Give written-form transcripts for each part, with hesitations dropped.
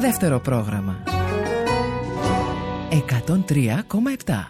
Δεύτερο πρόγραμμα 103,7.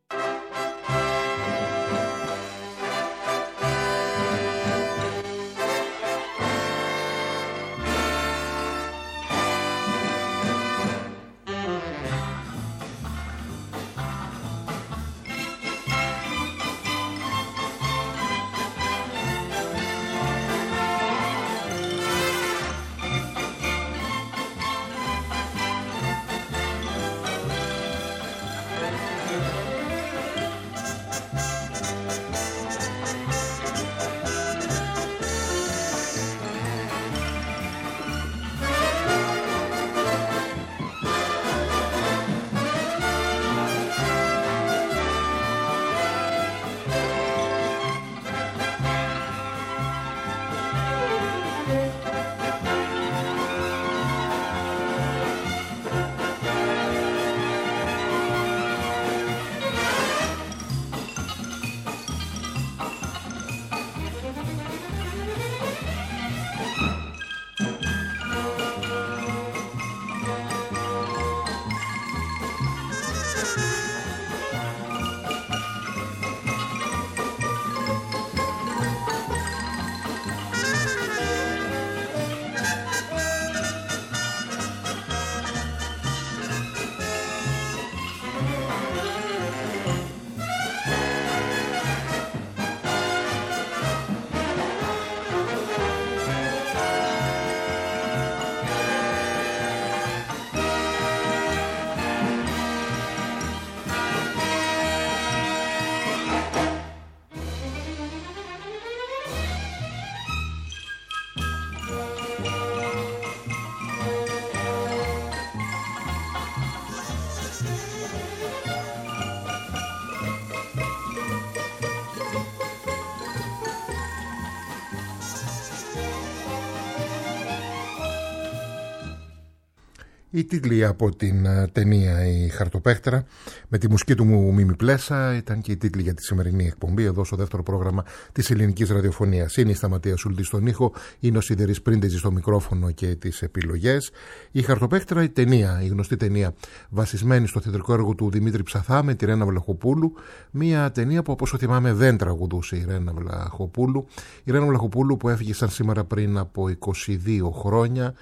Οι τίτλοι από την ταινία «Η Χαρτοπέχτερα» με τη μουσική του Μίμη Πλέσα ήταν και οι τίτλοι για τη σημερινή εκπομπή εδώ στο δεύτερο πρόγραμμα της ελληνικής ραδιοφωνίας. Είναι η Σταματία Σουλτή στον ήχο, είναι ο Σιδερής Πρίντεζης στο μικρόφωνο και τις επιλογές. «Η Χαρτοπέχτερα», η ταινία, η γνωστή ταινία βασισμένη στο θεατρικό έργο του Δημήτρη Ψαθά με τη Ρένα Βλαχοπούλου, μια ταινία που, όπως θυμάμαι, δεν τραγουδούσε η Ρένα Βλαχοπούλου. Η Ρένα Βλαχοπούλου που έφυγε σαν σήμερα πριν από 22 χρόνια,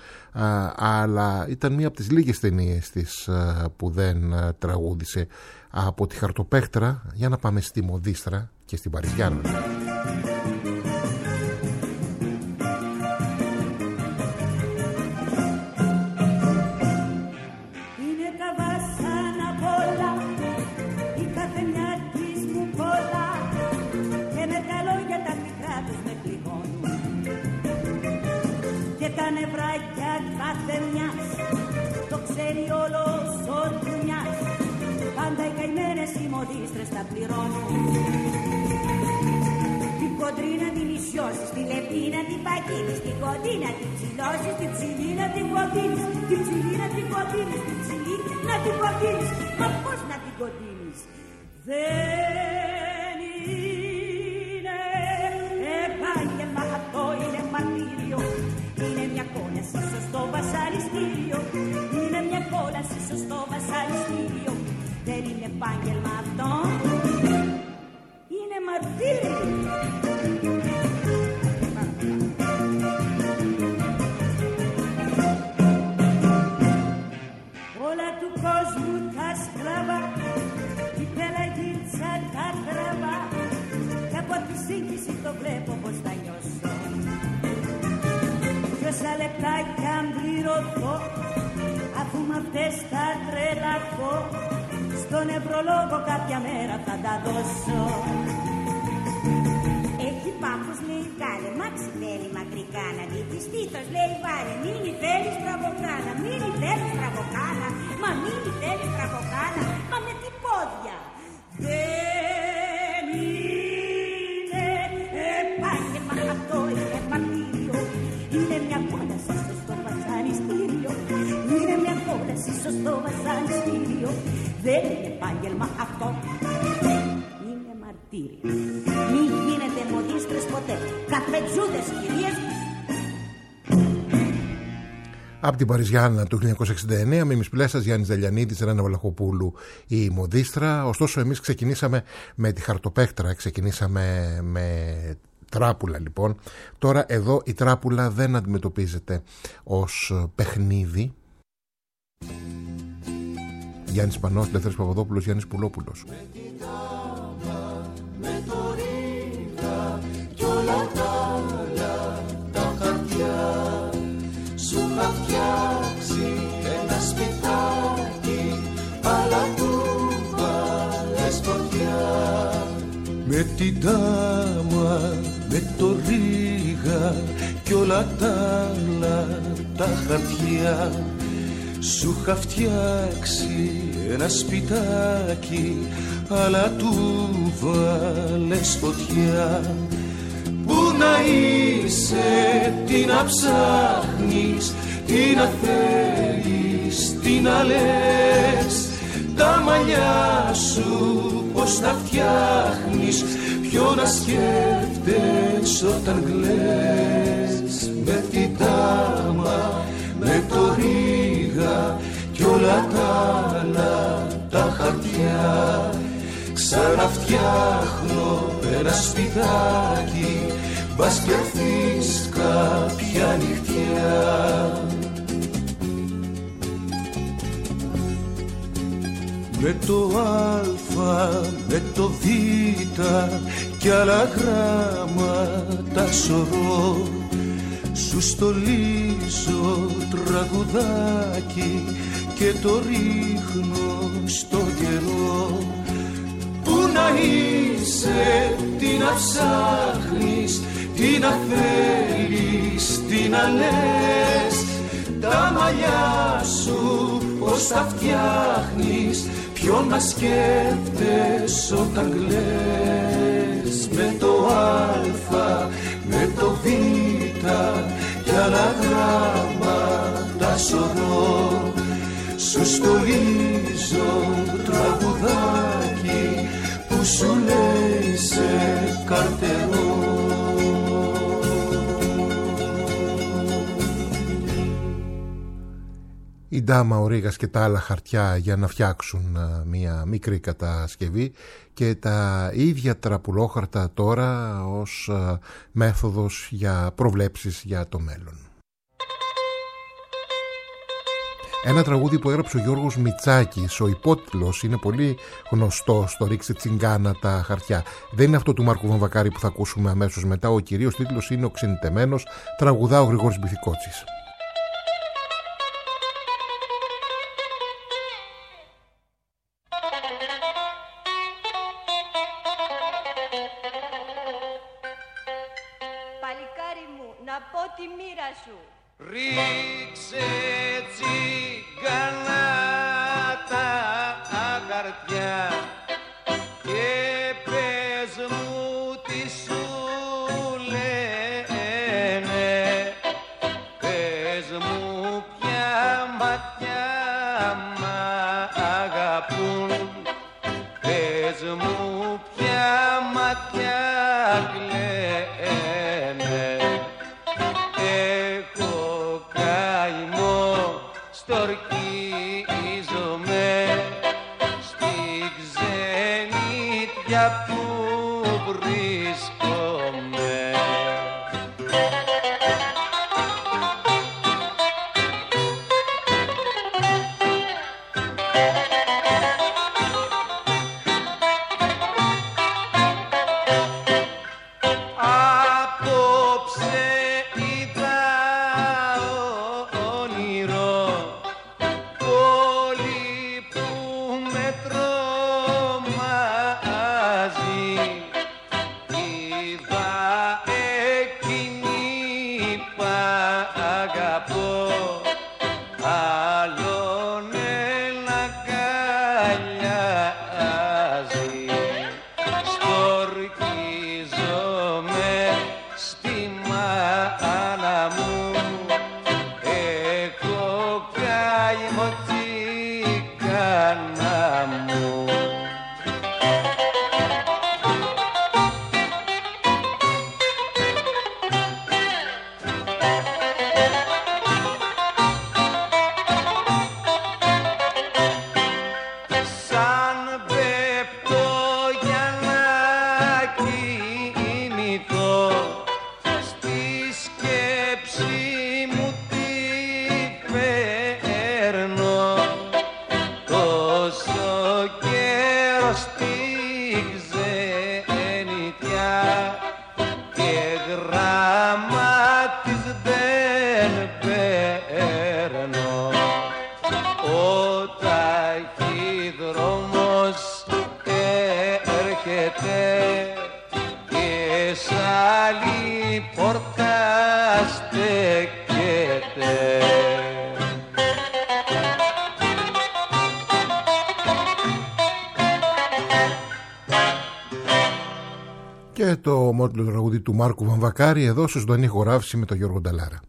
αλλά ήταν μία από τις λίγες ταινίες της που δεν τραγούδισε. Από τη Χαρτοπέχτερα για να πάμε στη Μοδίστρα και στην Παριζιάνα. Τα πληρώνω. Την κοντρίνα την ισιώσεις, τη λεπτίνα την παγίνεις, την κοντίνα την ψηλώσεις, την ψηλίνα την κοντίνεις, την ψηλίνα την κοντίνεις, την ψηλίνα την κοντίνεις. Μα πώς να την κοντίνεις? Δεν είναι επάγγελμα, αυτό είναι μαρτύριο. Είναι μια κόλαση στο βασανιστήριο. Είναι μια κόλαση στο βασανιστήριο. Δεν είναι επάγγελμα αυτό, είναι μαρτύριο. Όλα του κόσμου τα σκλαβά, η πελαγίτσα τα τραβά, και από τη σύγχυση το βλέπω πως θα νιώσω. Τόσα λεπτάκια αν πληρωθώ, αφού μ' αυτές θα τρελαθώ, στον νευρολόγο κάποια μέρα θα τα δώσω. Έχει πάπους λέει κάλε, μάξι θέλει μακρικάνα, νυχιστήτως λέει βάλε, μείνει θέλει στραβοκάνα, μείνει θέλει στραβοκάνα, μα μείνει θέλει στραβοκάνα, μα με τι πόδια? Δεν είναι επάγγελμα, αυτό είναι μαρτύριο. Είναι μια κόλαση στο βασανιστήριο. Είναι μια κόλαση στο βασανιστήριο. Δεν είναι επάγγελμα αυτό, είναι μαρτύριο. Μη γίνετε μοδίστρες ποτέ, καφετζούδες κυρίες. Από την Παριζιάννα του 1969, Μίμης Πλέσας, Γιάννης Δελιανίδης, Ρένα Βλαχοπούλου, η Μοντίστρα. Ωστόσο εμείς ξεκινήσαμε με τη Χαρτοπέκτρα, ξεκινήσαμε με τράπουλα λοιπόν. Τώρα εδώ η τράπουλα δεν αντιμετωπίζεται ως παιχνίδι. Γιάννης Πανός, Ελεύθερος Παπαδόπουλος, Γιάννης Πουλόπουλος. Με το ρίγα κι όλα τα χαρτιά σου θα φτιάξει ένα σπιτάκι, αλλά του βάλες φωτιά. Με την τάμα, με το ρίγα κι όλα τα χαρτιά σου είχα φτιάξει ένα σπιτάκι, αλλά του βάλες φωτιά. Πού να είσαι, τι να ψάχνεις, τι να θέλεις, τι να λες, τα μαλλιά σου πως τα φτιάχνεις, ποιο να σκέφτες όταν κλαις. Με την τάμα, με το ρίγα κι όλα τα χαρτιά ξαναφτιάχνω ένα σπιτάκι, μπας κι έρθεις κάποια νυχτιά. Με το α, με το β κι άλλα γράμματα σωρώ, σου στολίζω τραγουδάκι και το ρίχνω στο καιρό. Πού να είσαι, τι να ψάχνεις, τι να θέλεις, τι να λες, τα μαλλιά σου πως τα φτιάχνεις, ποιον να σκέφτες όταν κλαις. Με το α, με το β κι άλλα γράμματα σωρώ, σου στολίζω τραγουδάκι που σου λέει σε καρτερό. Η Ντάμα, ο Ρίγας και τα άλλα χαρτιά για να φτιάξουν μια μικρή κατασκευή, και τα ίδια τραπουλόχαρτα τώρα ως μέθοδος για προβλέψεις για το μέλλον. Ένα τραγούδι που έγραψε ο Γιώργος Μητσάκης, ο υπότιτλος είναι πολύ γνωστός, το «Ρίξε τσιγκάνα τα χαρτιά». Δεν είναι αυτό του Μάρκου Βαμβακάρη που θα ακούσουμε αμέσως μετά, ο κυρίως τίτλος είναι «Ο ξενιτεμένος», τραγουδά ο Γρηγόρης Μπιθικότσης. Παλικάρι μου, να πω τη μοίρα σου. Ρίξε τσιγκάνα τα χαρτιά και πες μου τι σου λένε, πες μου ποια ματιά μ' αγαπούν, πες μου ποια ματιά κλαίνε. Στορκίζομαι στη ξενιτιά που βρίσκομαι. Απόψε είδα όνειρο, πόλη που με τρομάζει. Είδα εκείνη που αγαπώ, άλλον ένα αγκαλιάζει. Στορκίζομαι στη μάνα μου, έχω καημό τσιγκάνα μου. Και το μότλο τραγουδί του Μάρκου Βαμβακάρη εδώ στο ζωντανή ηχογράφηση με τον Γιώργο Νταλάρα.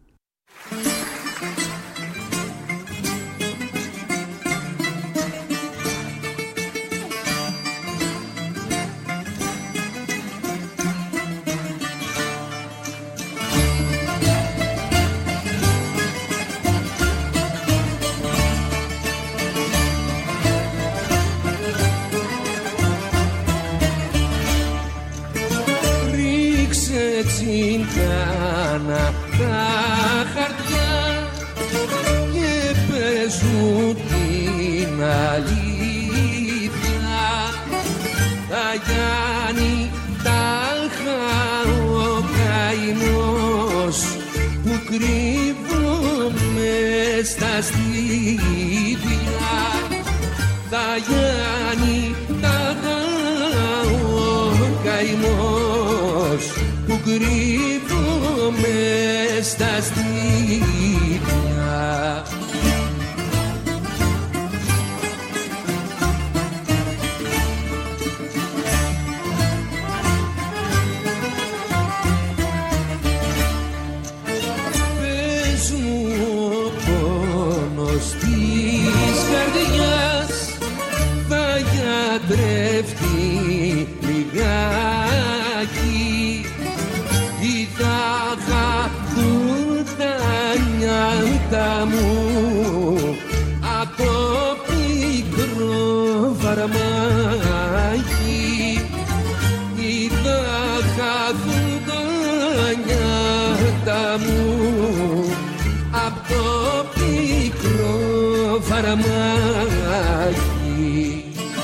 Τσιγκάνα τα χαρτιά και παίζουν την αλήθεια. Τα Γιάννη τα ο καημός που κρύβομαι στα στήθια. Τα Γιάννη τα ο καημός που κρύβομαι στα στήθια. Πες μου ο πόνος της καρδιάς θα γιατρευτεί λιγάκι. Θα χαθούν τα νιάτα μου απ' το πικρό φαρμάκι. Θα χαθούν τα νιάτα μου απ' το πικρό φαρμάκι.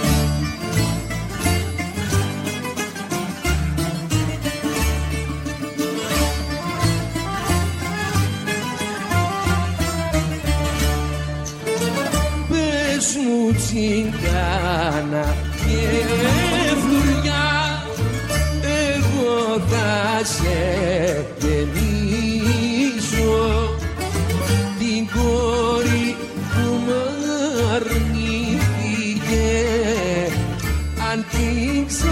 Τσιγκάνα και φλουριά, εγώ θα σε γεννήσω την κόρη που μ' αρνήθηκε. Αν την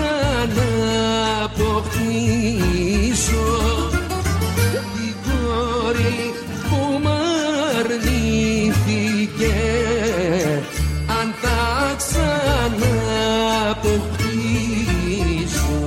ξαναποκτήσω, την κόρη που μ' αρνήθηκε, αν θα ξαναποκτήσω.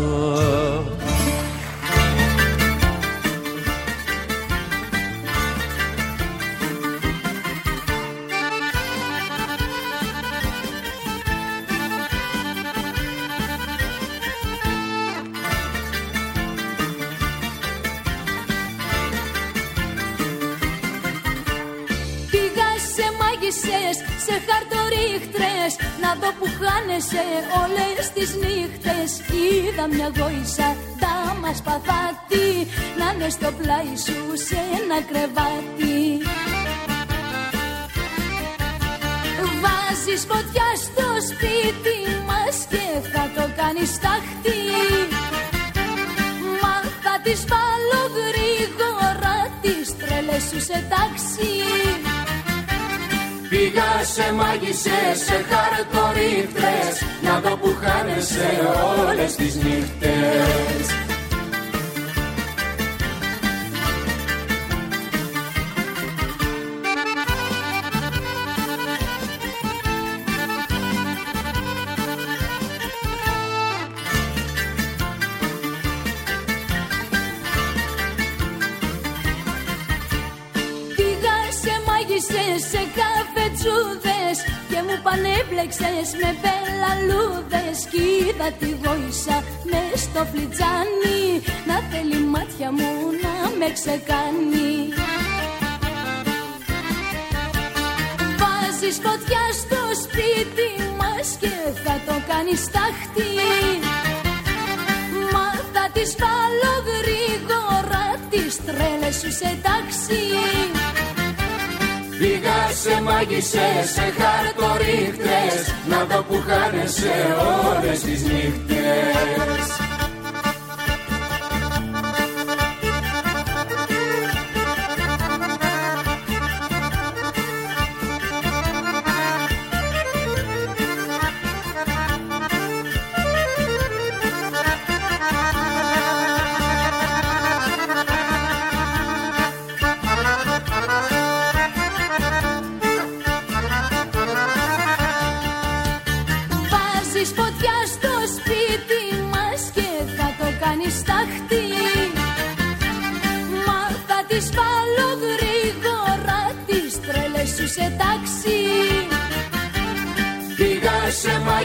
Σε χαρτορίχτρες να δω που χάνεσαι όλες τις νύχτες. Είδα μια γόησα δάμα σπαθάτη να είναι στο πλάι σου σε ένα κρεβάτι. Βάζεις φωτιά στο σπίτι μας και θα το κάνεις τάχτη. Μα θα τις βάλω γρήγορα τις τρέλες σου σε τάξη. Πήγα σε μάγισσες, σε χαρτορίχτες να δω που χάνεσαι όλες τις νύχτες. Πήγα σε μάγισσες, σε καφετσούδες και μου πανέπλεξες με πελαλούδες. Κι είδα τη γόησα μες στο φλιτζάνι να θέλει μάτια μου να με ξεκάνει. Βάζεις φωτιά στο σπίτι μας και θα το κάνεις τάχτη. Μα θα τις βάλω γρήγορα τις τρέλες σου σε τάξη. Πήγα σε μάγισσες, σε χαρτορίχτες να δω που χάνεσαι όλες τις νύχτες.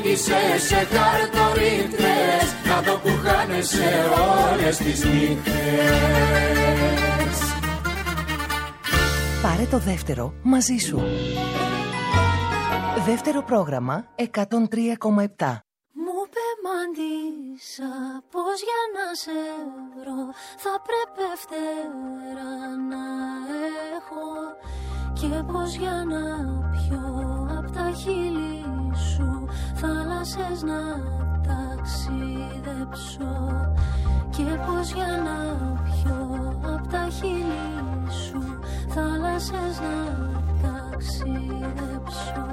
μάγισσες σε χαρτορίχτες, να δω που χάνεσαι όλες τις νύχτες. Πάρε το δεύτερο μαζί σου. Δεύτερο πρόγραμμα 103,7. Μου πεμάντησα πως για να σε βρω θα πρέπει φτερά να έχω, και πως για να πιω απ' τα χείλη σου θάλασσες να ταξιδέψω, και πως για να πιω απ' τα χείλη σου θάλασσες να ταξιδέψω.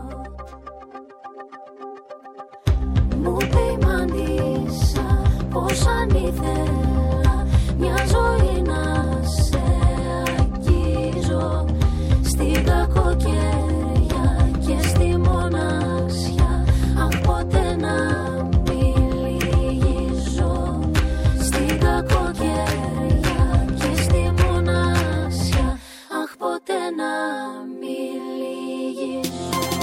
Μου ποιμάντησα πως αν ήθελα μια ζωή να σε αγγίζω, στην κακοκαιρία και στη μοναξιά, αχ ποτέ να μην λυγίζω, στην κακοκαιρία και στη μοναξιά, αχ ποτέ να μην λυγίζω.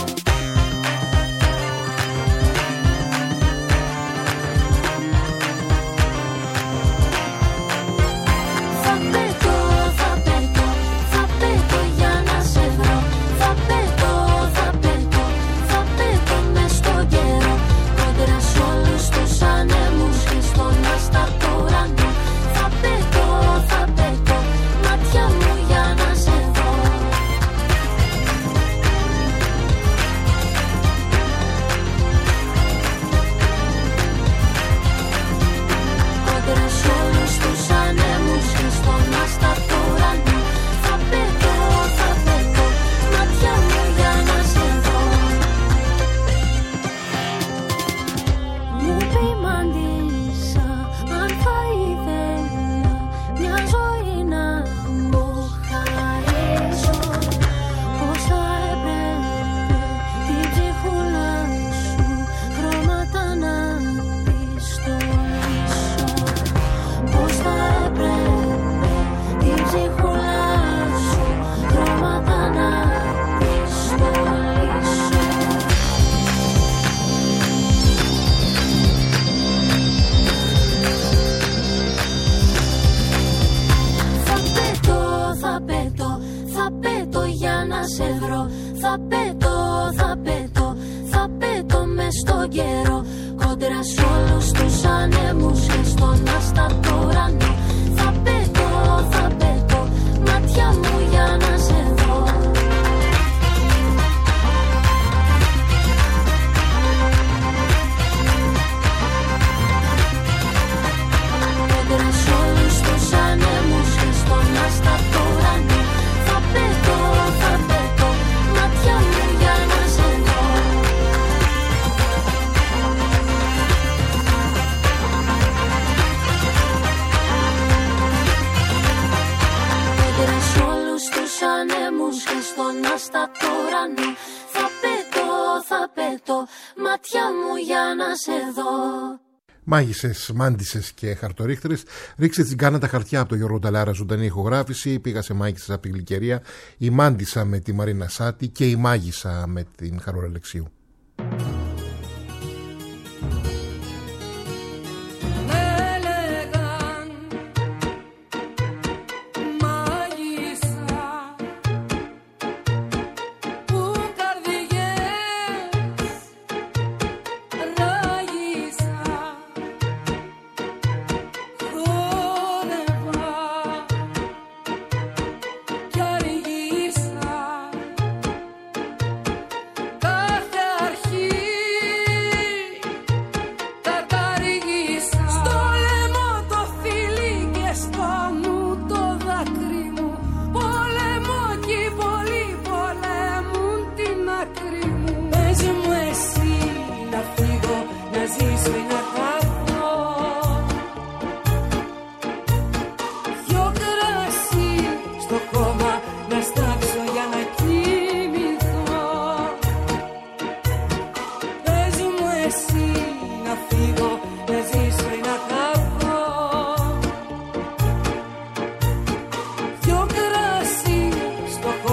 Μάγισσες, μάντισσες και χαρτορίχτερες. Ρίξτε τσιγκάνα τα χαρτιά από το Γιώργο Νταλάρα, ζωντανή ηχογράφηση. Πήγα σε μάγισσες από την Γλυκερία. Η Μάντισσα με τη Μαρίνα Σάτη και η Μάγισσα με την Χαρούλα Αλεξίου.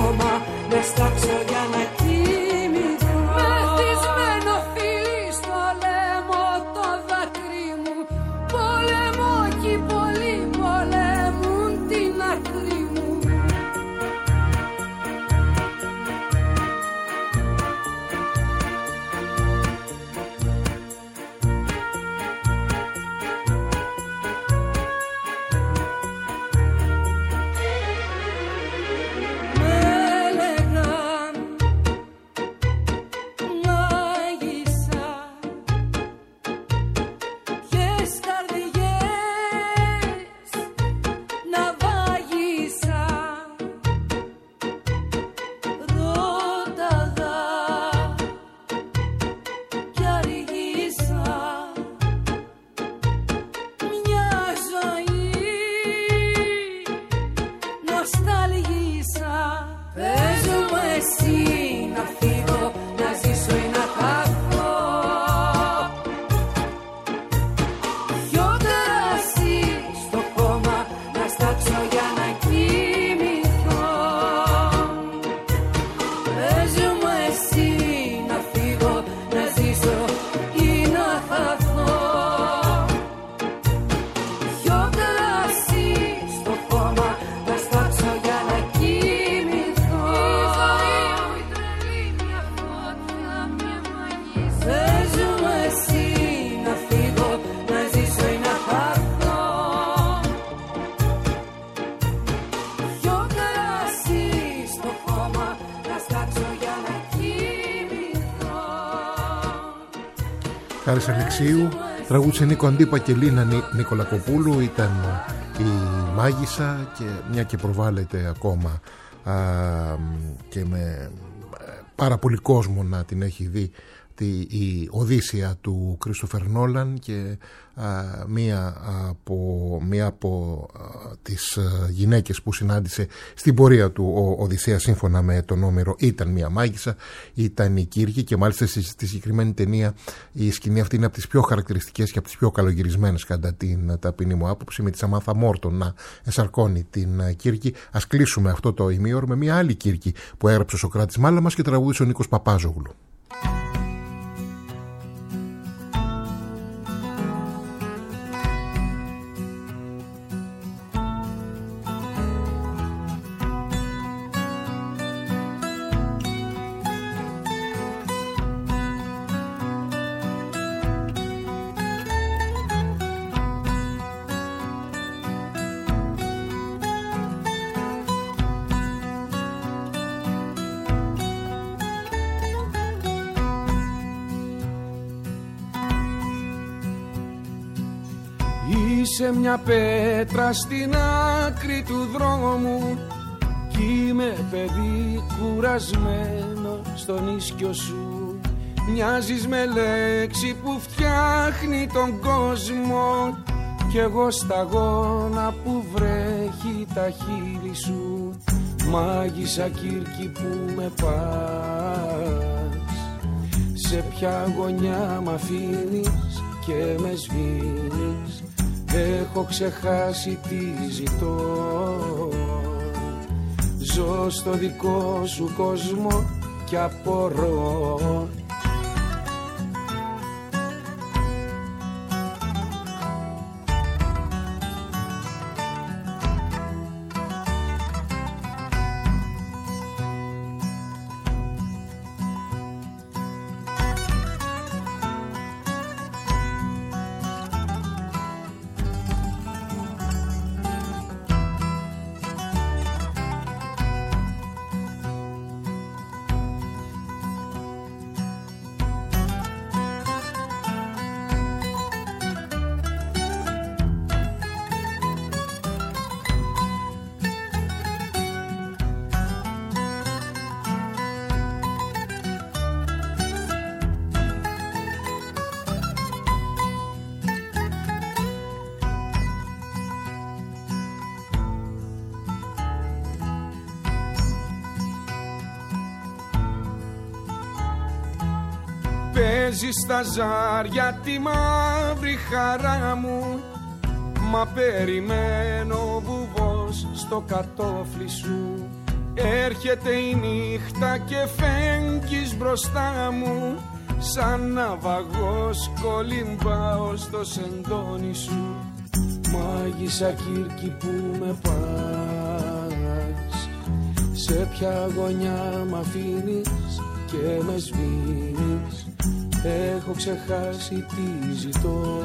Στάξω για να κοιμηθώ. Μεθυσμένο φίλι στο χώμα να στάξω για να κοιμηθώ. Χάρης Αλεξίου, τραγούδησε Νίκο Αντίπα και Λίνα Νικολακοπούλου. Ήταν η Μάγισσα και μια και προβάλλεται ακόμα και με πάρα πολύ κόσμο να την έχει δει, η Οδύσσεια του Κρίστοφερ Νόλαν, και μία από τις γυναίκες που συνάντησε στην πορεία του ο Οδυσσέας σύμφωνα με τον Όμηρο ήταν μία μάγισσα, ήταν η Κύρκη, και μάλιστα στη συγκεκριμένη ταινία η σκηνή αυτή είναι από τις πιο χαρακτηριστικές και από τις πιο καλογυρισμένες κατά την ταπεινή μου άποψη, με τη Σαμάνθα Μόρτον να εσαρκώνει την Κύρκη. Ας κλείσουμε αυτό το ημίωρο με μία άλλη Κύρκη που έγραψε ο Σωκράτης Μάλαμας και τραγούδισε ο Νίκος Παπάζογλου. Είσαι μια πέτρα στην άκρη του δρόμου κι είμαι παιδί κουρασμένο στον ίσκιο σου. Μοιάζεις με λέξη που φτιάχνει τον κόσμο κι εγώ σταγόνα που βρέχει τα χείλη σου. Μάγισσα Κύρκη που με πας, σε ποια γωνιά μ' αφήνεις και με σβήνεις. Έχω ξεχάσει τι ζητώ, ζω στο δικό σου κόσμο κι απορώ. Παίζει στα ζάρια τη μαύρη χαρά μου, μα περιμένω βουβός στο κατόφλι σου. Έρχεται η νύχτα και φέγγεις μπροστά μου, σαν ναυαγός κολυμπάω στο σεντόνι σου. Μάγισσα Κύρκη που με πας, σε ποια γωνιά μ' αφήνεις και με σβήνεις. Έχω ξεχάσει τι ζητώ,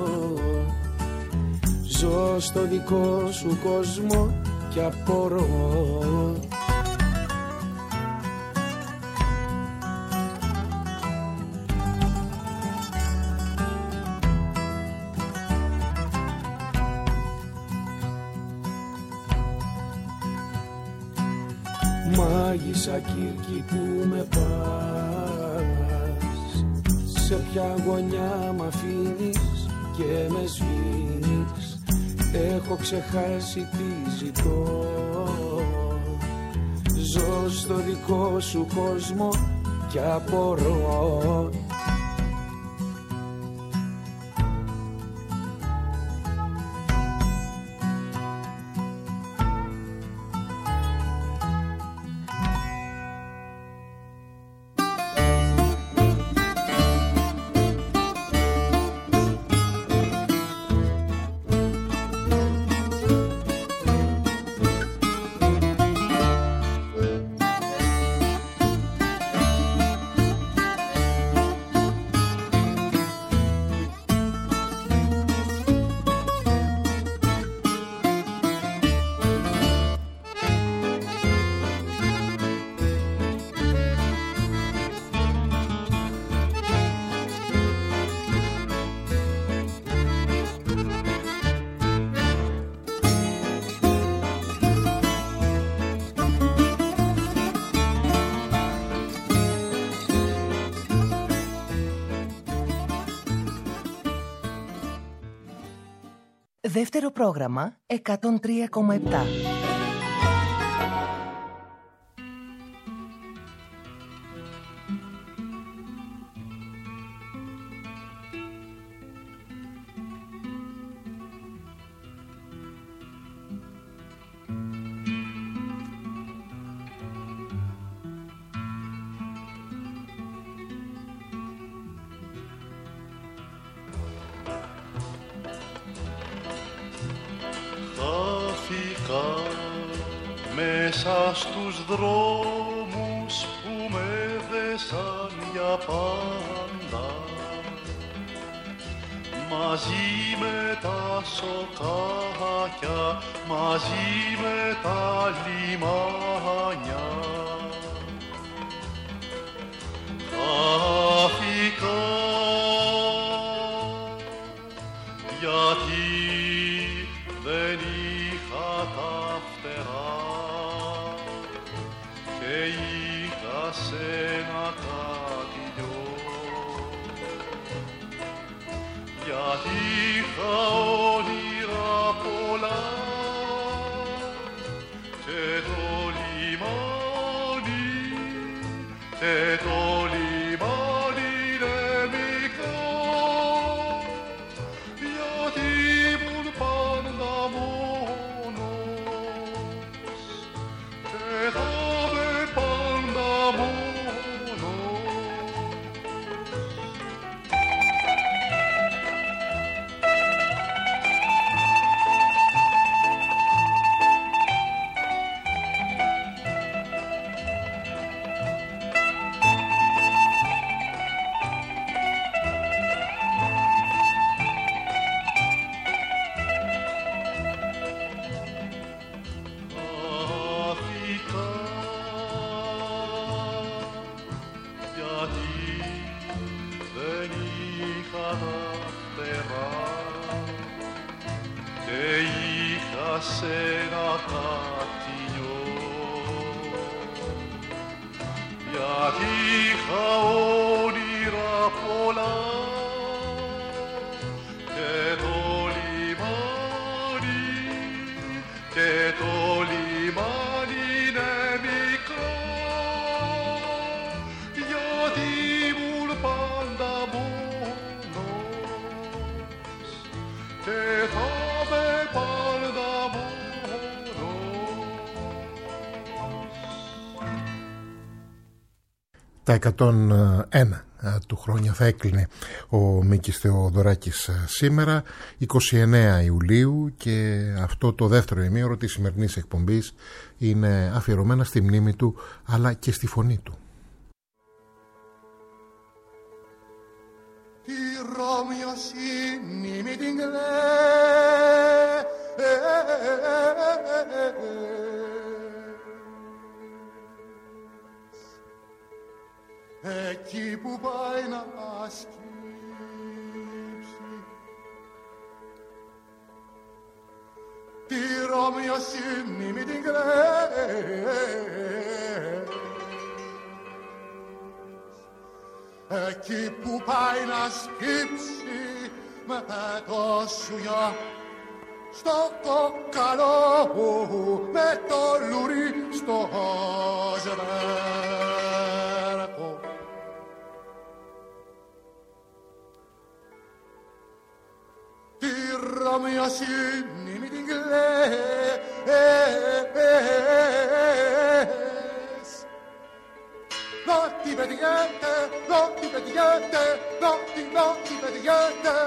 ζω στο δικό σου κόσμο κι απορώ. Μάγισσα Κύρκη που με πας, σε ποια γωνιά μ' αφήνεις και με σβήνεις. Έχω ξεχάσει τι ζητώ, ζω στο δικό σου κόσμο κι απορώ. Δεύτερο πρόγραμμα 103,7. Μέσα στους δρόμους που με δέσαν για πάντα, μαζί με τα σοκάκια, μαζί με τα λιμάνια, χάθηκα γιατί δεν είχα τα φτερά και είχα σε ένα κατηλιό, γιατί είχα όνειρα πολλά και το λιμάνι, και το λιμάνι είναι μικρό, γιατί ήμουν πάντα μόνος και θα με πάντα μόνος. Τα 101 του χρόνια θα έκλεινε ο Μίκης Θεοδωράκης σήμερα, 29 Ιουλίου, και αυτό το δεύτερο ημίωρο της σημερινής εκπομπής είναι αφιερωμένα στη μνήμη του αλλά και στη φωνή του. Εκεί που πάει να σκύψει τη Ρωμιοσύνη μη την κλαις, εκεί που πάει να σκύψει με το σουγιά στο κόκαλο, με το λουρί στο ζεύρκο. Τη Ρωμιοσύνη μη την κλαις, non ti pediate, non ti pediate, non ti pediate.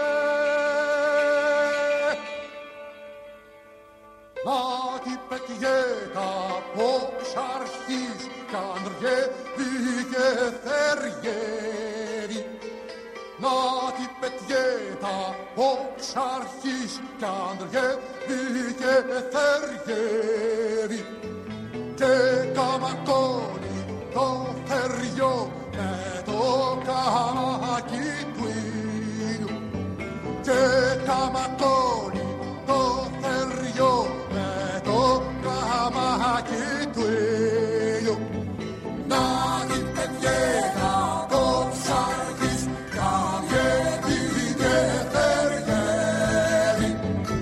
Να την πετιέτα πως αρχής κι ανδριεύει και θεριεύει. Να την πετιέτα πως αρχής κι ανδριεύει και θεριεύει. Και καμακώνει το θεριό με το καμάκι του ήλιου. Και καμακώνει το θεριό με το καμάκι του ήλιου. Να την πετιέτα το ψαρχής κι ανδριεύει και θεριεύει.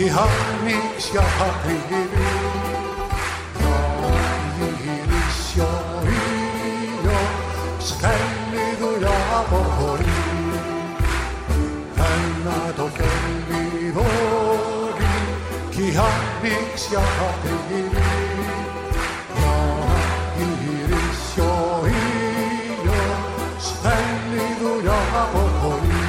κι άνοιξε ακριβή να γυρίσει ο ήλιος θέλει δουλειά πολύ ένα το θέλει δόλι κι άνοιξε ακριβή να γυρίσει ο ήλιος θέλει δουλειά πολύ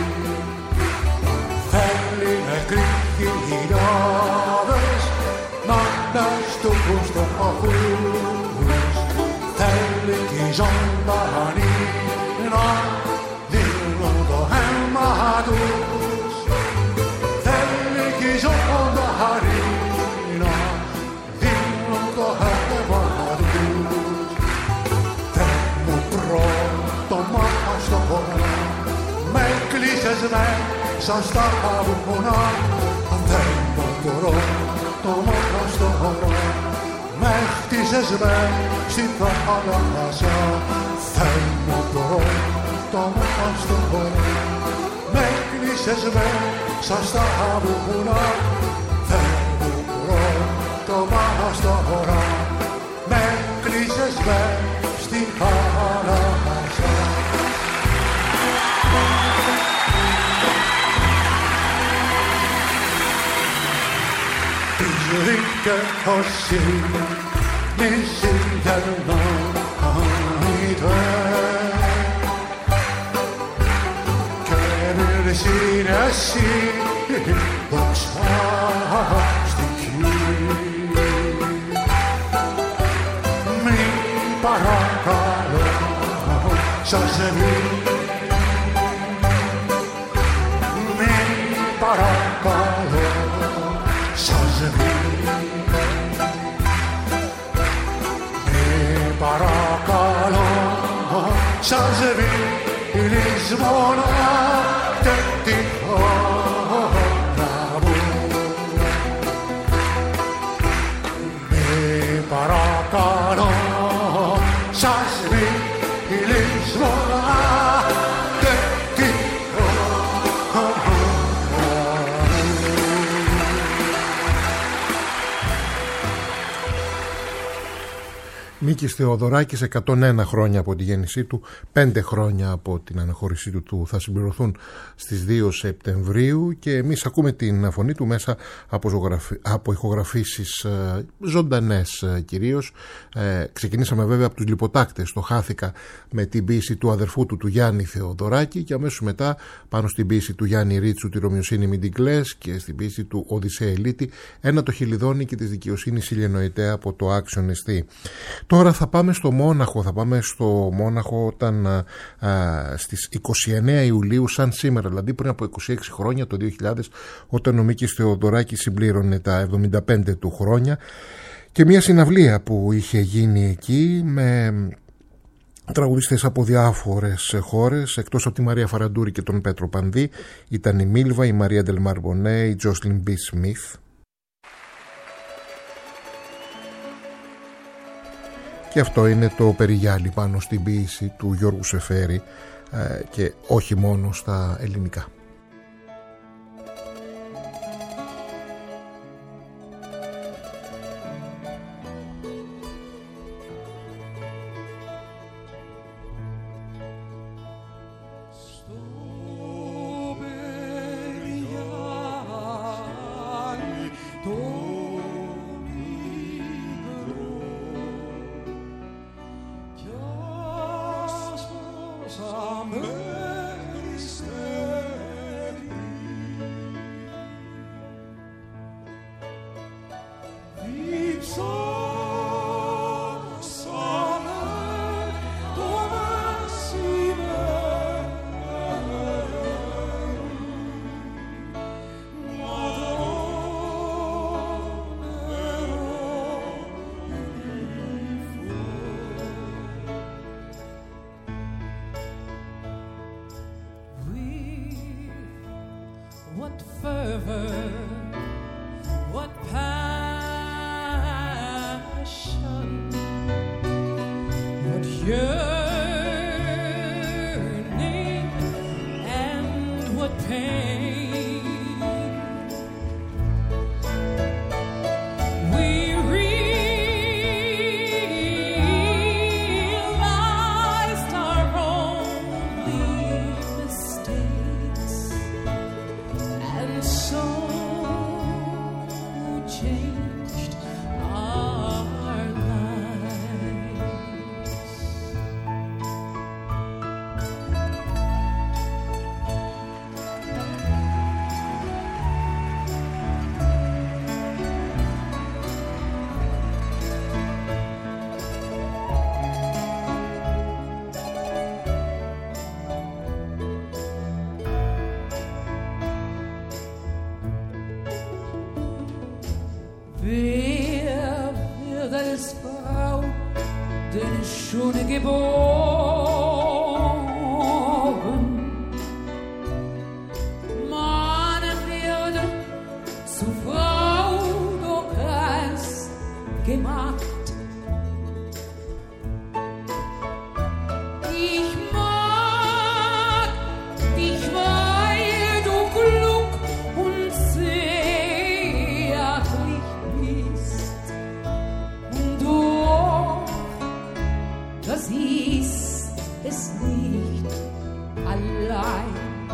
θέλει νεκροί χιλιάδες να στούκουν στοχούς θέλει κι οι ζωντανοί να δίνουν το αίμα τους θέλει κι οι ζωντανοί να δίνουν το αίμα τους δεν μου πρώτο μάχα στο χώρο με κλείσες μέσα στα βουνά δεν μπορώ το μάχα στο χώρο με χτίσες με στην θάλασσα δεν μπορώ το μάχα στο χώρο με κλείσες μέσα στα βουνά δεν μπορώ το μάχα στο χώρο με κλείσες με στην θάλασσα. Δίκαιος νησί γερνάιτε και νησί εσύ δοξάστηκε μη παρακαλώ σας μη παρακαλώ σας παρακαλώ σας βίλεις μονά και τη χώρα μου με παρακαλώ σας βίλεις μονά και τη χώρα μου. Μίκης Θεοδωράκης, 101 χρόνια από τη γέννησή του, 5 χρόνια από την αναχώρησή του θα συμπληρωθούν στις 2 Σεπτεμβρίου και εμείς ακούμε την φωνή του μέσα από ηχογραφήσεις ζωντανές κυρίως. Ξεκινήσαμε βέβαια από τους Λιποτάκτες, το χάθηκα με την ποίηση του αδερφού του Γιάννη Θεοδωράκη και αμέσως μετά πάνω στην ποίηση του Γιάννη Ρίτσου «Τη Ρωμιοσύνη μην την κλαις» και στην ποίηση του Οδυσσέα Ελίτη «Ένα το χιλιδόνι και της δικαιοσύνης ηλιενοητέα» από το Άξιον Εστί. Τώρα θα πάμε στο Μόναχο, όταν στις 29 Ιουλίου, σαν σήμερα, δηλαδή πριν από 26 χρόνια, το 2000, όταν ο Μίκης Θεοδωράκης συμπλήρωνε τα 75 του χρόνια, και μια συναυλία που είχε γίνει εκεί με τραγουδιστές από διάφορες χώρες, εκτός από τη Μαρία Φαραντούρη και τον Πέτρο Πανδί, ήταν η Μίλβα, η Μαρία Ντελμαρμπονέ, η Τζόσλιν Μπι Σμιθ. Και αυτό είναι το περιγιάλι πάνω στην ποίηση του Γιώργου Σεφέρη και όχι μόνο στα ελληνικά. What fervor, what passion, what yearning, and what pain. bin schon geboren. Meinen Werde zu Frau, du hast gemacht. Ich mag dich, weil du klug und zärtlich bist. Und doch, das ist es nicht allein.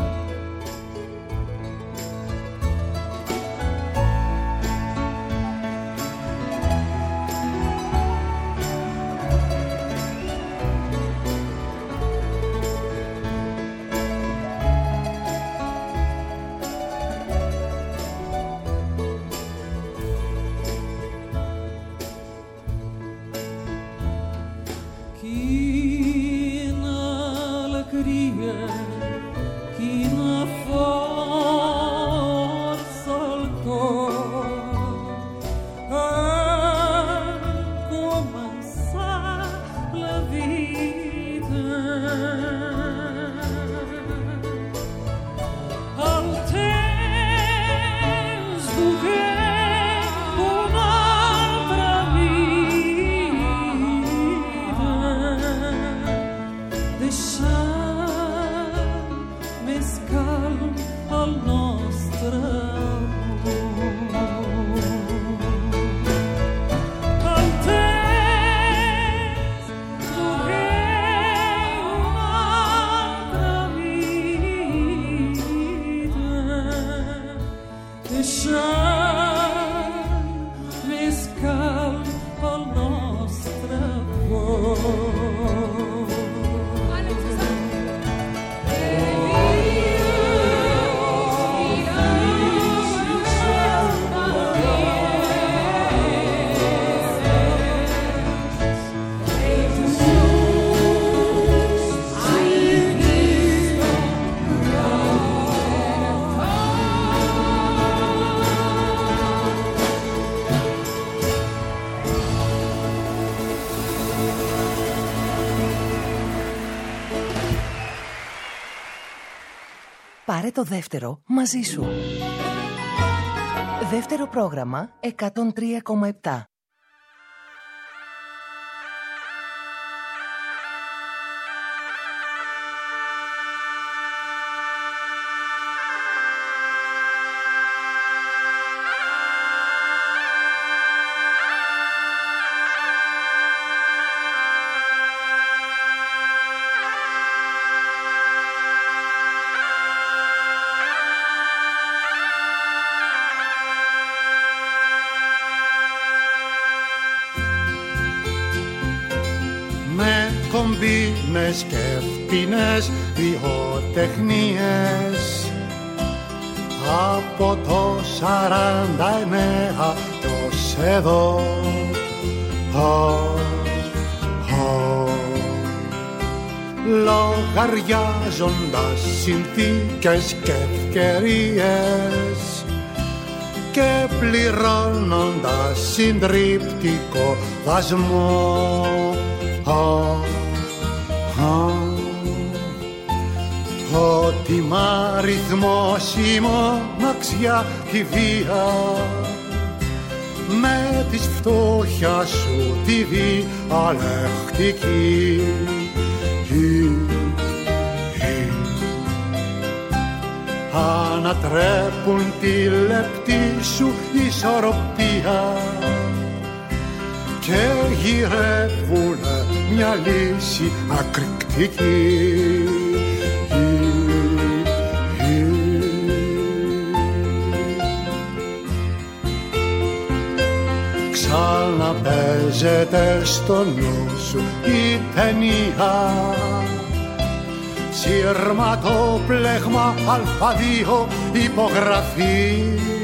Πάρε το δεύτερο μαζί σου. Δεύτερο πρόγραμμα 103,7. Κομπίνες και φτηνές βιοτεχνίες από το 49 ως εδώ λογαριάζοντας συνθήκες και ευκαιρίες και πληρώνοντας συντριπτικό δασμό. Ότι μ' αριθμός η μοναξιά και η βία με της φτώχειας σου τη διαλεκτική ανατρέπουν τη λεπτή σου ισορροπία και γυρεύουνε μια λύση ακρικτική. Ξαναπαίζεται στο νου σου η ταινία σύρματοπλέγμα Α2 υπογραφή,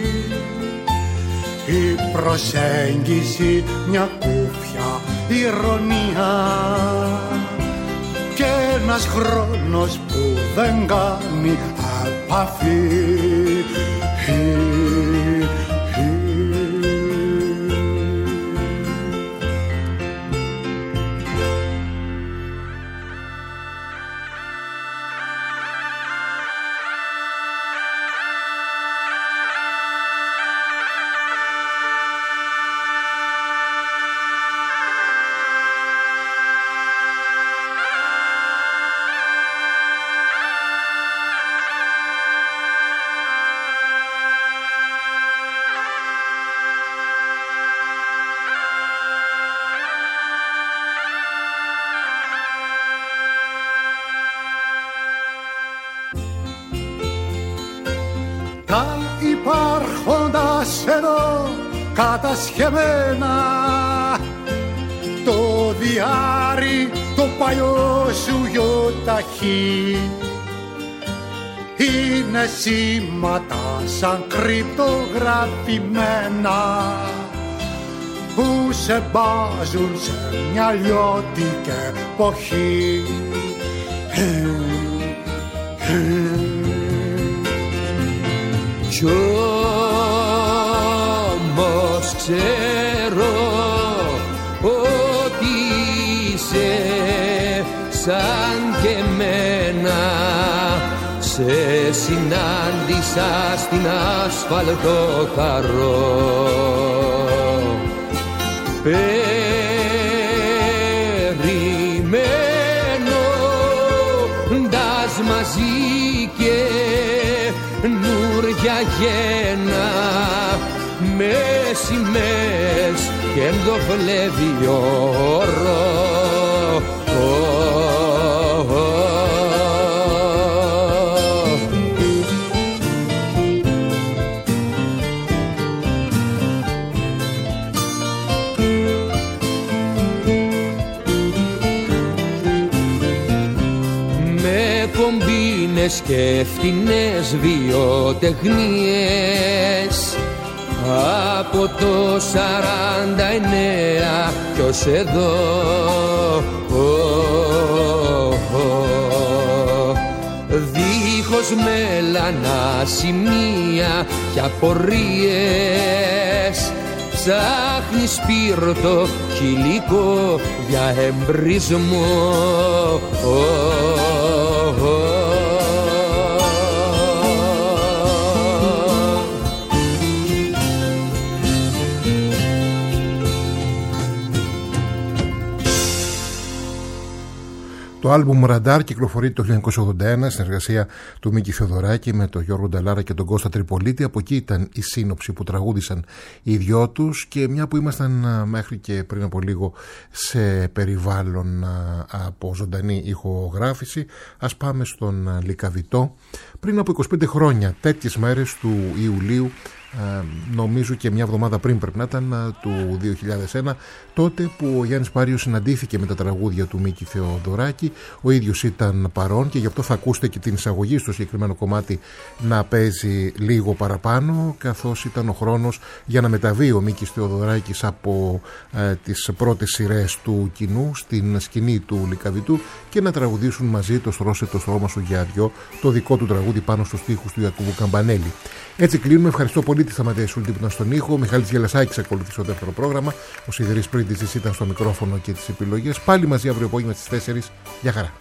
η προσέγγιση μια κούφια ηρωνία και ένας χρόνος που δεν κάνει επαφή. κατασχεμένα. Το διάρρη το παλιό σου γιοταχή είναι σήματα σαν κρυπτογραφημένα που σε μπάζουν σε μια λιώτικη εποχή. Κι όμως ξέρω ότι είσαι σαν και εμένα. Σε συνάντησα στην ασφαλτό χαρό. Περιμένοντας μαζί και νουρια γένα με σημαίες και ενδοβλεύει όρο. Και φτηνές βιοτεχνίες από το 49 κι ως εδώ. Δίχως μέλανα σημεία και απορίες ψάχνει σπίρτο χιλικό για εμπρισμό. Το άλμπουμ Ραντάρ κυκλοφορεί το 1981 συνεργασία του Μίκη Θεοδωράκη με τον Γιώργο Νταλάρα και τον Κώστα Τριπολίτη. Από εκεί ήταν η σύνοψη που τραγούδησαν οι δυο τους, και μια που ήμασταν μέχρι και πριν από λίγο σε περιβάλλον από ζωντανή ηχογράφηση, ας πάμε στον Λυκαβητό. Πριν από 25 χρόνια, τέτοιες μέρες του Ιουλίου, νομίζω και μια εβδομάδα πριν πρέπει να ήταν, του 2001, τότε που ο Γιάννης Πάριος συναντήθηκε με τα τραγούδια του Μίκη Θεοδωράκη. Ο ίδιος ήταν παρόν και γι' αυτό θα ακούσετε και την εισαγωγή στο συγκεκριμένο κομμάτι να παίζει λίγο παραπάνω, καθώς ήταν ο χρόνος για να μεταβεί ο Μίκης Θεοδωράκης από τις πρώτες σειρές του κοινού στην σκηνή του Λυκαβητού και να τραγουδήσουν μαζί το «Στρώσε το στρώμα σου για δυο», το δικό του τραγούδι πάνω στους στίχους του Ιακούβου Καμπανέλη. Έτσι κλείνουμε. Ευχαριστώ πολύ τη Σταματία Σούλτη που ήταν στον ήχο. Ο Μιχάλης Γελασάκης ακολουθεί στο δεύτερο πρόγραμμα. Ο Σιδηρής Πρίντης ήταν στο μικρόφωνο και τις επιλογές. Πάλι μαζί αύριο απόγευμα στις 4. Γεια χαρά.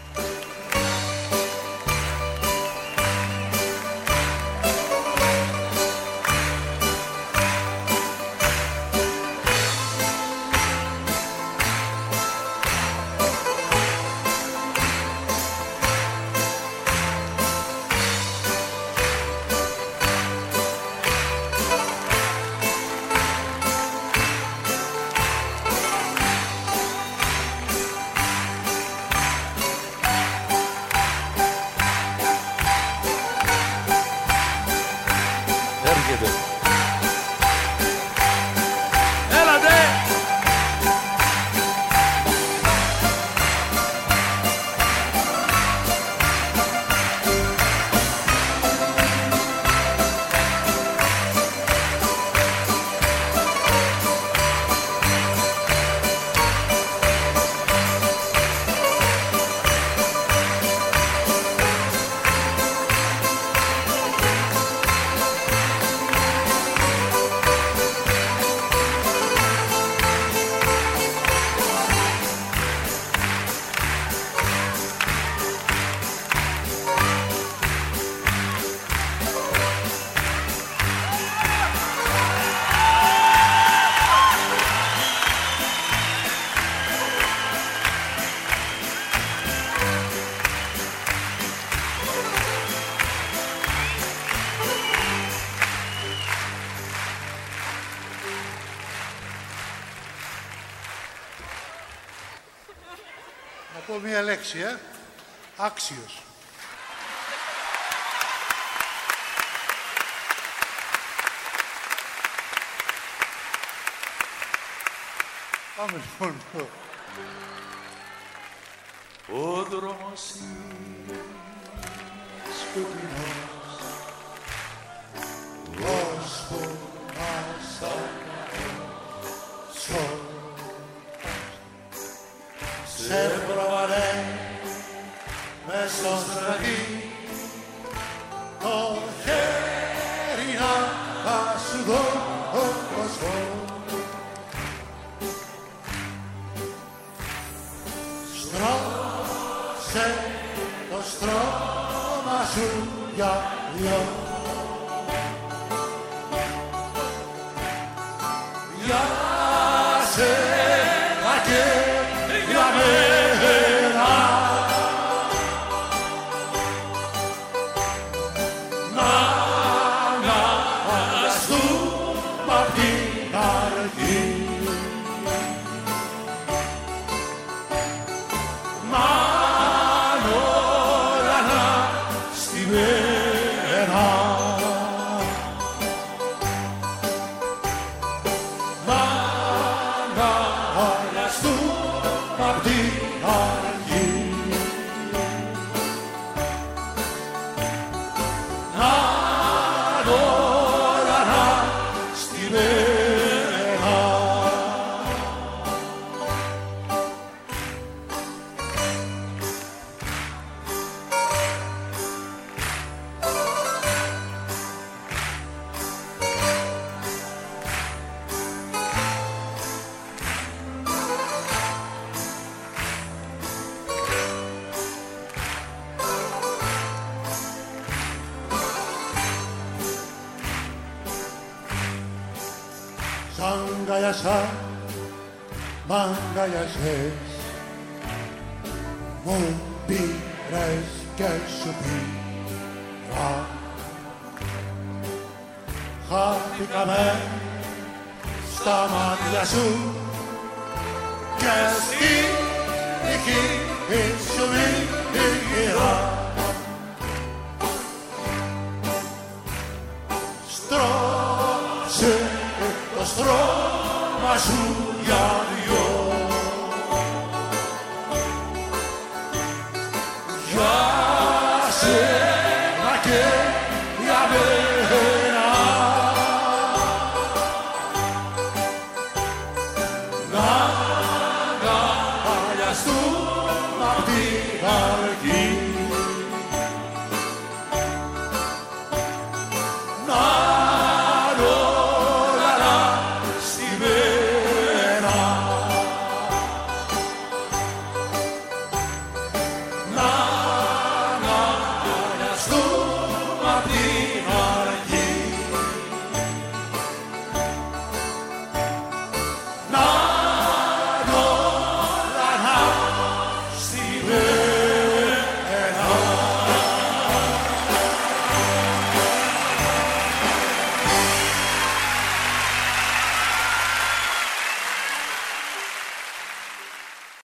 Να πω μία λέξη, άξιος. Πάμε λοιπόν. Ο δρόμος είναι σκοτεινός, ώσπου μας ακαλώσω. Σε προβαλέ μες στο στρατή, το χέρι να σου δώσω. Στρώσε το στρώμα σου για δυο. Για σένα και για μένα. Να αναγκαστούμε απ' την αρχή. Μ' αγκαλιάζες, μου πήρες και σου πήρα. Χάθηκαμε στα μάτια σου και στη δική σου μοίρα. Στρώσε το στρώμα σου για δυο. Για σένα και για μένα. Να αγκαλιαστούμε απ' την